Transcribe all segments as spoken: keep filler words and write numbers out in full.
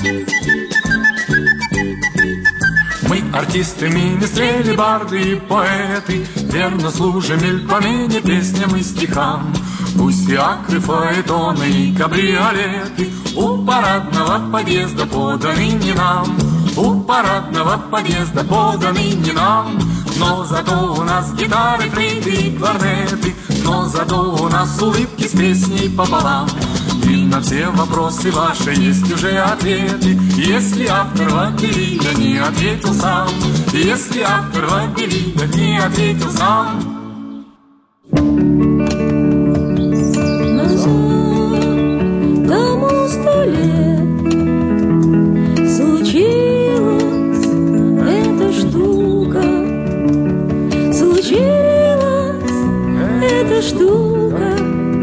Мы артисты, министрели, барды и поэты, верно служим мельпомене, песням и стихам. Пусть фиакры, фаэтоны и кабриолеты у парадного подъезда поданы не нам, у парадного подъезда поданы не нам. Но зато у нас гитары, флейты и кларнеты, но зато у нас улыбки с песней пополам. И на все вопросы ваши есть уже ответы, если автор Вагелида не ответил сам, если автор Вагелида не ответил сам. Тому сто лет случилась эта штука, случилась эта штука,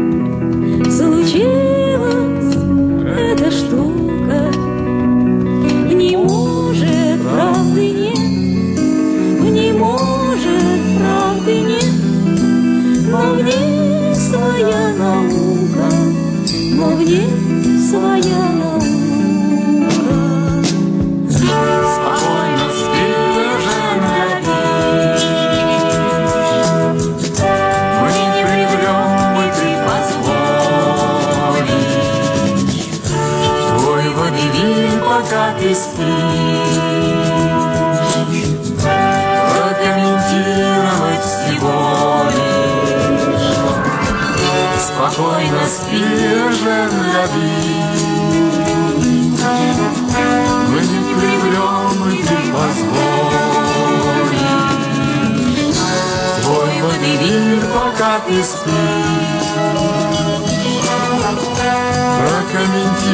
случилась эта штука. В ней может правды нет, в ней может правды нет, но в ней своя наука, но в ней своя наука. Спокойно спи, гляди, мы не привлем, мы ты позволишь. Твой водевиль, пока ты спишь, прокомментировать всего лишь. Спокойно спи, гляди, мы не привлем, и ты позволишь. Твой водевиль, пока ты спишь, прокомментировать